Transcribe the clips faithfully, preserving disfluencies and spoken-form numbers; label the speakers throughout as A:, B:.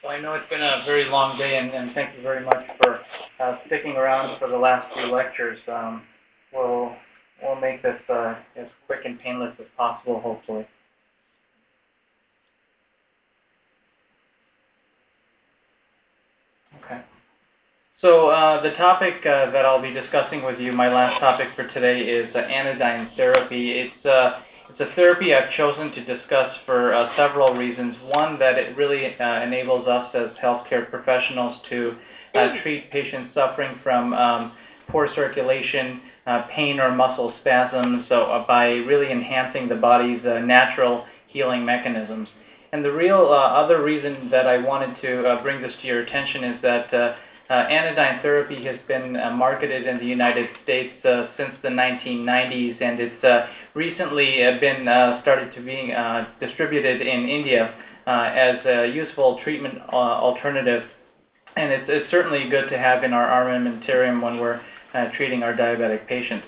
A: Well, I know it's been a very long day, and, and thank you very much for uh, sticking around for the last few lectures. Um, we'll, we'll make this uh, as quick and painless as possible, hopefully. Okay. So uh, the topic uh, that I'll be discussing with you, my last topic for today, is uh, anodyne therapy. It's uh, it's a therapy I've chosen to discuss for uh, several reasons. One, that it really uh, enables us as healthcare professionals to uh, treat patients suffering from um, poor circulation, uh, pain, or muscle spasms, so uh, by really enhancing the body's uh, natural healing mechanisms. And the real uh, other reason that I wanted to uh, bring this to your attention is that uh, Uh, anodyne therapy has been uh, marketed in the United States uh, since the nineteen nineties, and it's uh, recently uh, been uh, started to being uh, distributed in India uh, as a useful treatment uh, alternative. And it's, it's certainly good to have in our armamentarium when we're uh, treating our diabetic patients.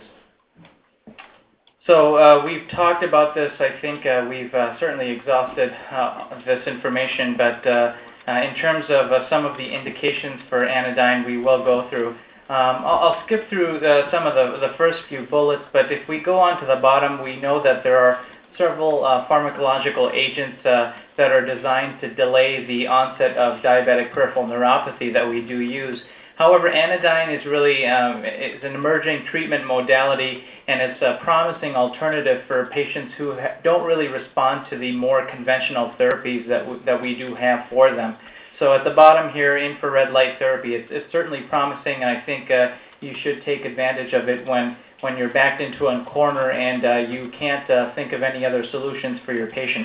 A: So uh, we've talked about this. I think uh, we've uh, certainly exhausted uh, this information, but uh, Uh, in terms of uh, some of the indications for anodyne, we will go through. Um, I'll, I'll skip through the, some of the, the first few bullets, but if we go on to the bottom, we know that there are several uh, pharmacological agents uh, that are designed to delay the onset of diabetic peripheral neuropathy that we do use. However, anodyne is really um, is an emerging treatment modality, and it's a promising alternative for patients who ha don't really respond to the more conventional therapies that, that we do have for them. So at the bottom here, infrared light therapy, it's, it's certainly promising, and I think uh, you should take advantage of it when, when you're backed into a corner and uh, you can't uh, think of any other solutions for your patient.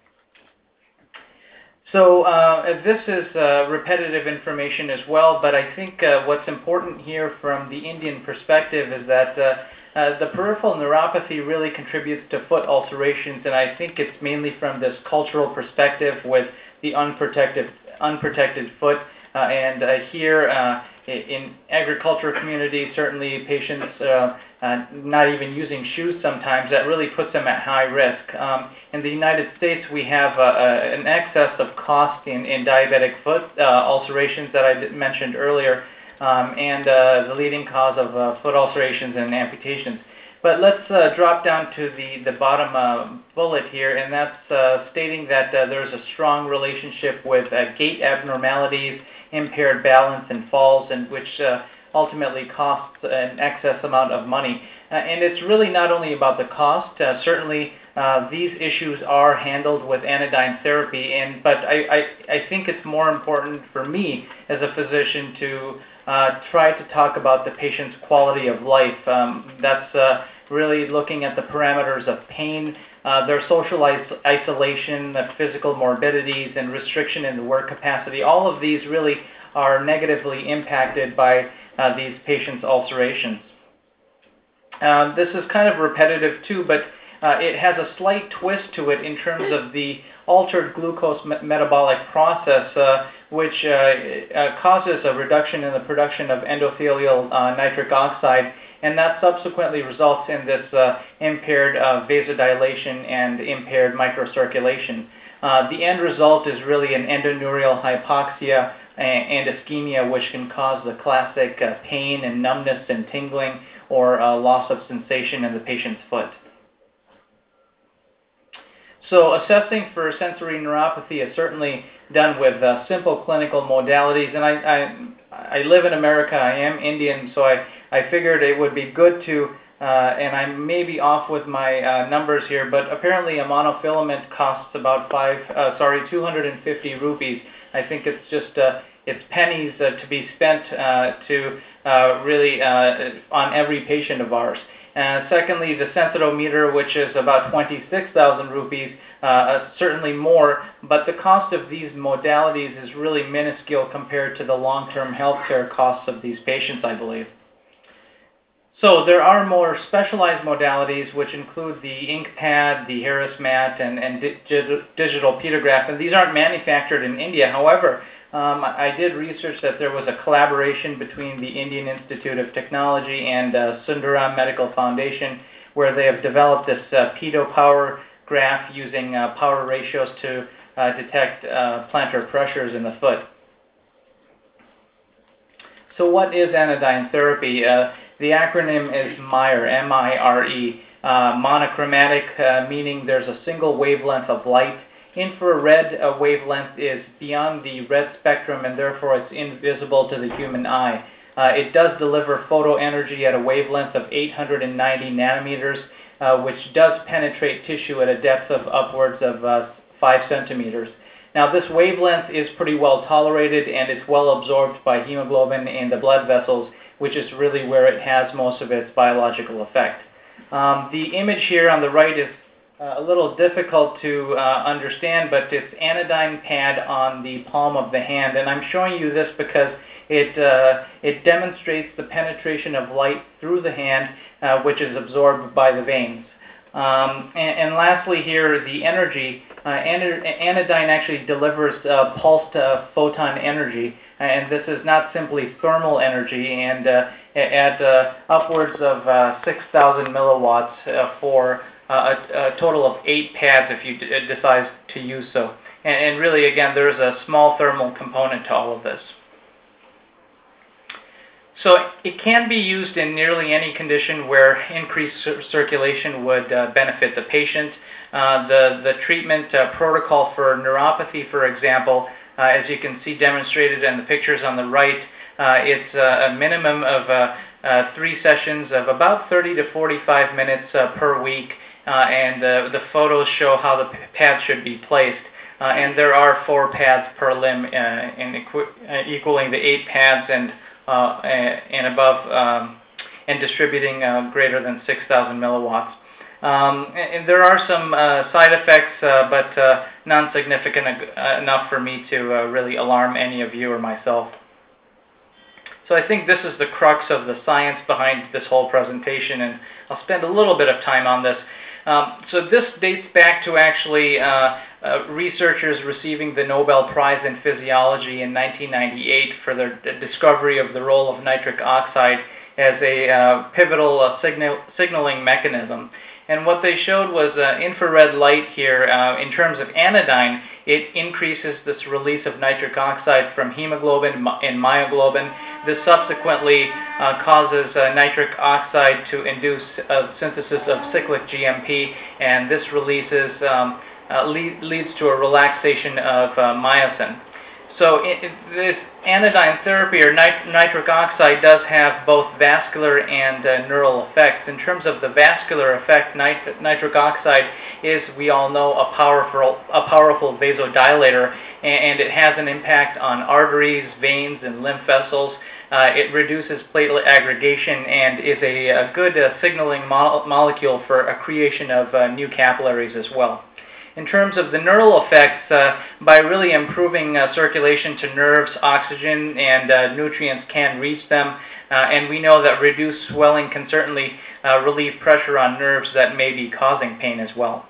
A: So uh, this is uh, repetitive information as well, but I think uh, what's important here from the Indian perspective is that uh, uh, the peripheral neuropathy really contributes to foot ulcerations, and I think it's mainly from this cultural perspective with the unprotected, unprotected foot. Uh, and uh, here uh, in agriculture communities, certainly patients uh, uh, not even using shoes sometimes, that really puts them at high risk. Um, in the United States, we have uh, uh, an excess of cost in, in diabetic foot uh, ulcerations that I mentioned earlier, um, and uh, the leading cause of uh, foot ulcerations and amputations. But let's uh, drop down to the, the bottom uh, bullet here, and that's uh, stating that uh, there's a strong relationship with uh, gait abnormalities, impaired balance, and falls, and which uh, ultimately costs an excess amount of money. Uh, and it's really not only about the cost. Uh, certainly, uh, these issues are handled with anodyne therapy, and but I, I, I think it's more important for me as a physician to uh, try to talk about the patient's quality of life. Um, that's uh, really looking at the parameters of pain, uh, their social is isolation, the physical morbidities, and restriction in the work capacity. All of these really are negatively impacted by uh, these patients' ulcerations. Uh, this is kind of repetitive too, but uh, it has a slight twist to it in terms of the altered glucose me metabolic process, uh, which uh, uh, causes a reduction in the production of endothelial uh, nitric oxide, and that subsequently results in this uh, impaired uh, vasodilation and impaired microcirculation. Uh, the end result is really an endoneurial hypoxia and ischemia, which can cause the classic uh, pain and numbness and tingling, or uh, loss of sensation in the patient's foot. So assessing for sensory neuropathy is certainly done with uh, simple clinical modalities, and I, I, I live in America, I am Indian, so I, I figured it would be good to, uh, and I may be off with my uh, numbers here, but apparently a monofilament costs about five, uh, sorry, two hundred fifty rupees. I think it's just, uh, it's pennies uh, to be spent uh, to uh, really uh, on every patient of ours. Uh, secondly, the sensitometer, which is about twenty-six thousand rupees, uh, certainly more, but the cost of these modalities is really minuscule compared to the long-term healthcare costs of these patients, I believe. So there are more specialized modalities, which include the InkPad, the Harrismat, and, and di digital pedograph, and these aren't manufactured in India. However, um, I did research that there was a collaboration between the Indian Institute of Technology and uh, Sundaram Medical Foundation, where they have developed this uh, pedo power graph using uh, power ratios to uh, detect uh, plantar pressures in the foot. So what is anodyne therapy? Uh, the acronym is MIRE, M I R E. Uh, monochromatic, uh, meaning there's a single wavelength of light. Infrared uh, wavelength is beyond the red spectrum, and therefore it's invisible to the human eye. Uh, it does deliver photo energy at a wavelength of eight hundred ninety nanometers, uh, which does penetrate tissue at a depth of upwards of uh, five centimeters. Now, this wavelength is pretty well tolerated, and it's well absorbed by hemoglobin in the blood vessels, which is really where it has most of its biological effect. Um, the image here on the right is uh, a little difficult to uh, understand, but it's anodyne pad on the palm of the hand, and I'm showing you this because it, uh, it demonstrates the penetration of light through the hand, uh, which is absorbed by the veins. Um, and, and lastly here, the energy. Uh, anodyne actually delivers uh, pulsed uh, photon energy, and this is not simply thermal energy, and uh, at uh, upwards of uh, six thousand milliwatts uh, for uh, a, a total of eight pads if you d decide to use so. And, and really, again, there's a small thermal component to all of this. So it can be used in nearly any condition where increased cir circulation would uh, benefit the patient. Uh, the, the treatment uh, protocol for neuropathy, for example, uh, as you can see demonstrated in the pictures on the right, uh, it's uh, a minimum of uh, uh, three sessions of about thirty to forty-five minutes uh, per week, uh, and uh, the photos show how the pads should be placed. Uh, and there are four pads per limb, uh, in equ uh, equaling the eight pads and Uh, and above, um, and distributing uh, greater than six thousand milliwatts. Um, and, and there are some uh, side effects, uh, but uh, non-significant uh, enough for me to uh, really alarm any of you or myself. So I think this is the crux of the science behind this whole presentation, and I'll spend a little bit of time on this. Um, so this dates back to actually uh, uh, researchers receiving the Nobel Prize in Physiology in nineteen ninety-eight for their discovery of the role of nitric oxide as a uh, pivotal uh, signal signaling mechanism. And what they showed was uh, infrared light here. Uh, in terms of anodyne, it increases this release of nitric oxide from hemoglobin and myoglobin. This subsequently uh, causes uh, nitric oxide to induce uh, synthesis of cyclic G M P, and this releases um, uh, lead, leads to a relaxation of uh, myosin. So it, it, this anodyne therapy, or nit nitric oxide, does have both vascular and uh, neural effects. In terms of the vascular effect, nit nitric oxide is, we all know, a powerful, a powerful vasodilator, and, and it has an impact on arteries, veins, and lymph vessels. Uh, it reduces platelet aggregation and is a, a good uh, signaling mo molecule for a creation of uh, new capillaries as well. In terms of the neural effects, uh, by really improving uh, circulation to nerves, oxygen and uh, nutrients can reach them, uh, and we know that reduced swelling can certainly uh, relieve pressure on nerves that may be causing pain as well.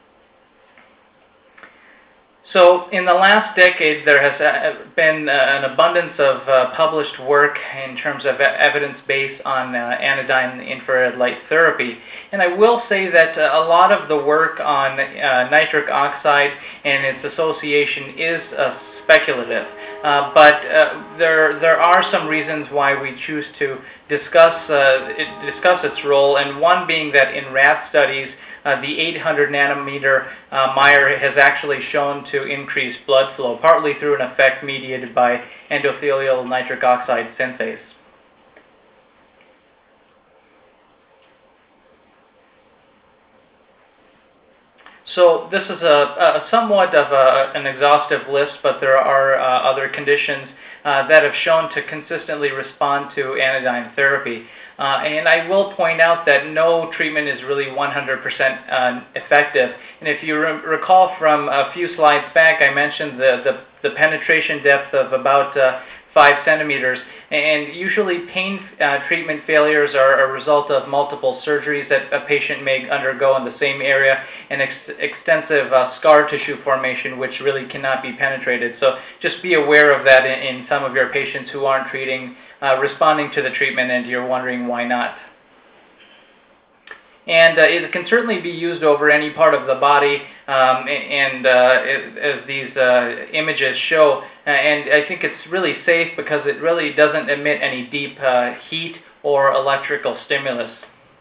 A: So in the last decade, there has been an abundance of uh, published work in terms of evidence base on uh, anodyne infrared light therapy. And I will say that uh, a lot of the work on uh, nitric oxide and its association is uh, speculative. Uh, but uh, there, there are some reasons why we choose to discuss, uh, it, discuss its role, and one being that in rat studies, Uh, the eight hundred nanometer uh, MIRE has actually shown to increase blood flow, partly through an effect mediated by endothelial nitric oxide synthase. So this is a, a somewhat of a, an exhaustive list, but there are uh, other conditions uh, that have shown to consistently respond to anodyne therapy. Uh, and I will point out that no treatment is really one hundred percent uh, effective. And if you re recall from a few slides back, I mentioned the, the, the penetration depth of about uh, five centimeters. And usually pain uh, treatment failures are a result of multiple surgeries that a patient may undergo in the same area, and ex extensive uh, scar tissue formation, which really cannot be penetrated. So just be aware of that in, in some of your patients who aren't treating, uh, responding to the treatment, and you're wondering why not. And uh, it can certainly be used over any part of the body, um, and uh, it, as these uh, images show. Uh, and I think it's really safe because it really doesn't emit any deep uh, heat or electrical stimulus.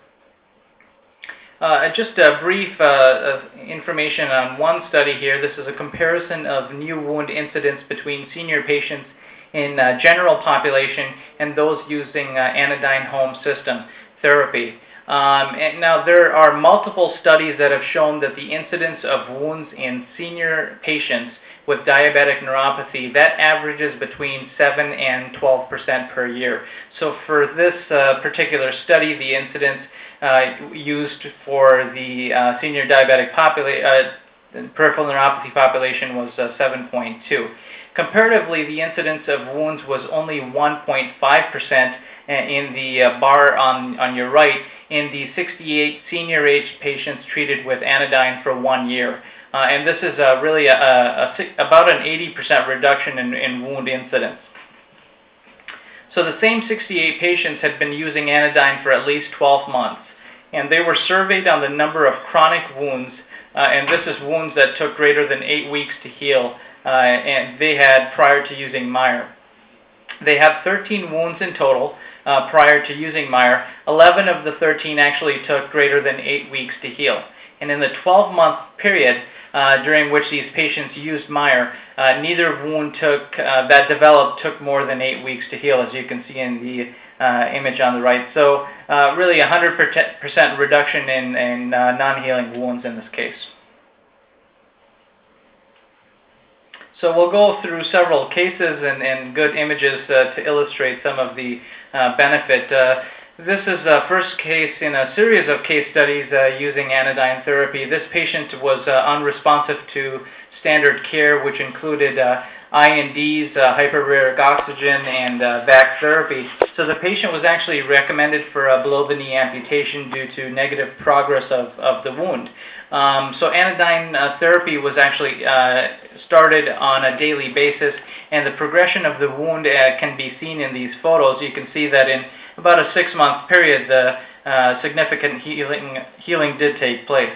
A: Uh, just a brief uh, information on one study here. This is a comparison of new wound incidence between senior patients in uh, general population and those using uh, anodyne home system therapy. Um, and now there are multiple studies that have shown that the incidence of wounds in senior patients with diabetic neuropathy, that averages between seven and twelve percent per year. So for this uh, particular study, the incidence uh, used for the uh, senior diabetic popula- uh, peripheral neuropathy population was uh, seven point two. Comparatively, the incidence of wounds was only one point five percent in the uh, bar on, on your right in the sixty-eight senior-aged patients treated with anodyne for one year. Uh, and this is uh, really a, a, a, about an eighty percent reduction in, in wound incidence. So the same sixty-eight patients had been using anodyne for at least twelve months, and they were surveyed on the number of chronic wounds, uh, and this is wounds that took greater than eight weeks to heal, uh, and they had prior to using Meyer. They have thirteen wounds in total uh, prior to using Meyer. eleven of the thirteen actually took greater than eight weeks to heal. And in the twelve-month period uh, during which these patients used Meyer, uh, neither wound took uh, that developed took more than eight weeks to heal, as you can see in the uh, image on the right. So uh, really a one hundred percent reduction in, in uh, non-healing wounds in this case. So we'll go through several cases and, and good images uh, to illustrate some of the uh, benefit. Uh, this is the first case in a series of case studies uh, using anodyne therapy. This patient was uh, unresponsive to standard care, which included uh, I N Ds, uh, hyperbaric oxygen, and uh, V A C therapy. So the patient was actually recommended for a below-the-knee amputation due to negative progress of, of the wound. Um, so anodyne uh, therapy was actually uh, started on a daily basis, and the progression of the wound uh, can be seen in these photos. You can see that in about a six-month period, the uh, significant healing, healing did take place.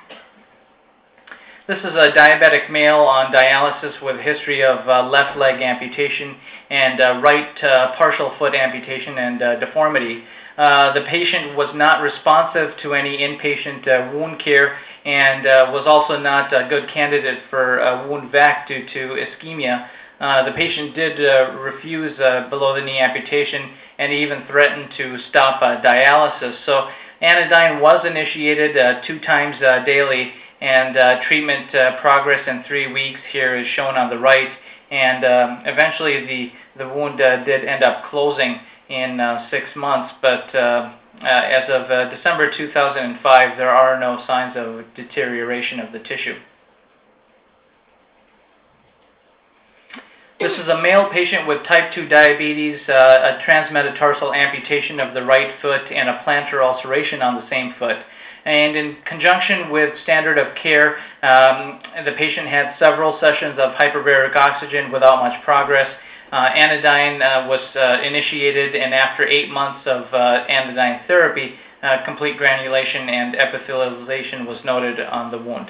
A: This is a diabetic male on dialysis with a history of uh, left leg amputation and uh, right uh, partial foot amputation and uh, deformity. Uh, the patient was not responsive to any inpatient uh, wound care and uh, was also not a good candidate for uh, wound V A C due to ischemia. Uh, the patient did uh, refuse uh, below-the-knee amputation and even threatened to stop uh, dialysis. So anodyne was initiated uh, two times uh, daily, and uh, treatment uh, progress in three weeks here is shown on the right, and um, eventually the, the wound uh, did end up closing in uh, six months, but uh, uh, as of uh, December two thousand five, there are no signs of deterioration of the tissue. This is a male patient with type two diabetes, uh, a transmetatarsal amputation of the right foot, and a plantar ulceration on the same foot. And in conjunction with standard of care, um, the patient had several sessions of hyperbaric oxygen without much progress. Uh, anodyne uh, was uh, initiated, and after eight months of uh, anodyne therapy, uh, complete granulation and epithelialization was noted on the wound.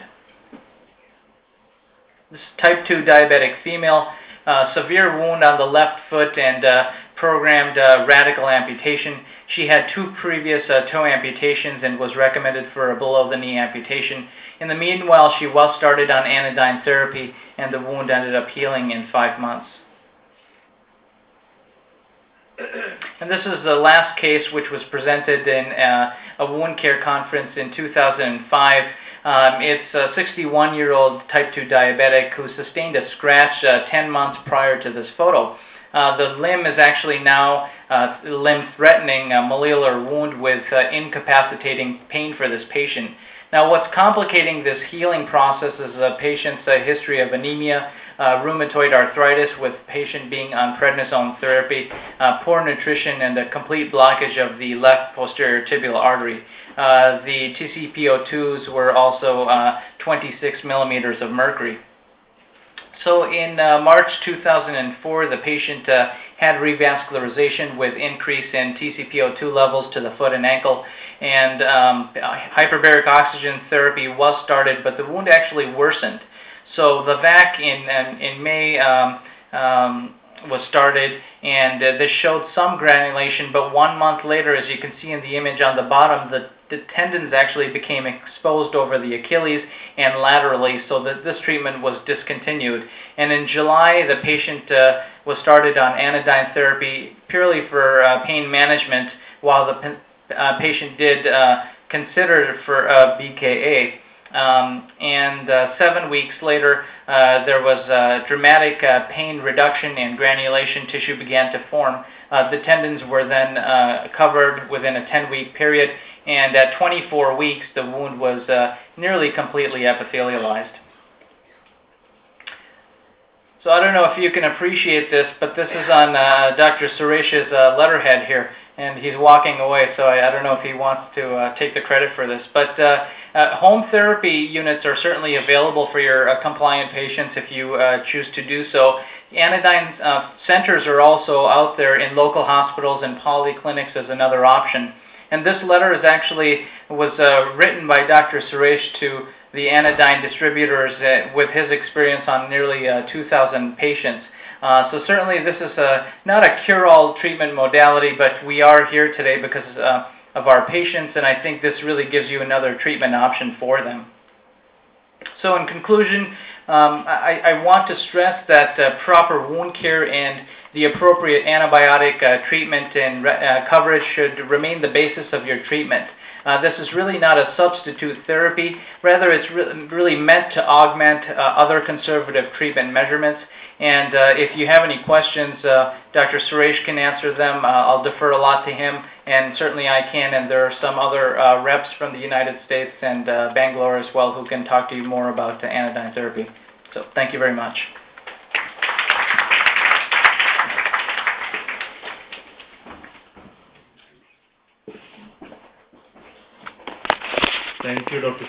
A: This is type two diabetic female, uh, severe wound on the left foot and uh, programmed uh, radical amputation. She had two previous uh, toe amputations and was recommended for a below-the-knee amputation. In the meanwhile, she was started on anodyne therapy, and the wound ended up healing in five months. And this is the last case, which was presented in uh, a wound care conference in two thousand five. Um, it's a sixty-one-year-old type two diabetic who sustained a scratch uh, ten months prior to this photo. Uh, the limb is actually now uh, limb-threatening uh, malleolar wound with uh, incapacitating pain for this patient. Now, what's complicating this healing process is the patient's uh, history of anemia, uh, rheumatoid arthritis with patient being on prednisone therapy, uh, poor nutrition, and a complete blockage of the left posterior tibial artery. Uh, the T C P O twos were also uh, twenty-six millimeters of mercury. So in uh, March two thousand four, the patient uh, had revascularization with increase in T C P O two levels to the foot and ankle, and um, hyperbaric oxygen therapy was started, but the wound actually worsened. So the V A C in, in, in May um, um, was started, and uh, this showed some granulation, but one month later, as you can see in the image on the bottom, the, the tendons actually became exposed over the Achilles and laterally, so that this treatment was discontinued. And in July, the patient uh, was started on anodyne therapy purely for uh, pain management, while the uh, patient did uh, consider for uh, B K A. Um, and uh, seven weeks later, uh, there was a dramatic uh, pain reduction and granulation tissue began to form. Uh, the tendons were then uh, covered within a ten-week period, and at twenty-four weeks, the wound was uh, nearly completely epithelialized. So I don't know if you can appreciate this, but this is on uh, Doctor Suresh's uh, letterhead here, and he's walking away, so I, I don't know if he wants to uh, take the credit for this. But uh, uh, home therapy units are certainly available for your uh, compliant patients if you uh, choose to do so. Anodyne uh, centers are also out there in local hospitals and polyclinics as another option. And this letter is actually was uh, written by Doctor Suresh to the anodyne distributors uh, with his experience on nearly uh, two thousand patients. Uh, so certainly this is a, not a cure-all treatment modality, but we are here today because uh, of our patients, and I think this really gives you another treatment option for them. So in conclusion, um, I, I want to stress that uh, proper wound care and the appropriate antibiotic uh, treatment and uh, coverage should remain the basis of your treatment. Uh, this is really not a substitute therapy. Rather, it's re really meant to augment uh, other conservative treatment measurements. And uh, if you have any questions, uh, Doctor Suresh can answer them. Uh, I'll defer a lot to him, and certainly I can. And there are some other uh, reps from the United States and uh, Bangalore as well who can talk to you more about uh, anodyne therapy. So thank you very much.
B: Thank you, Doctor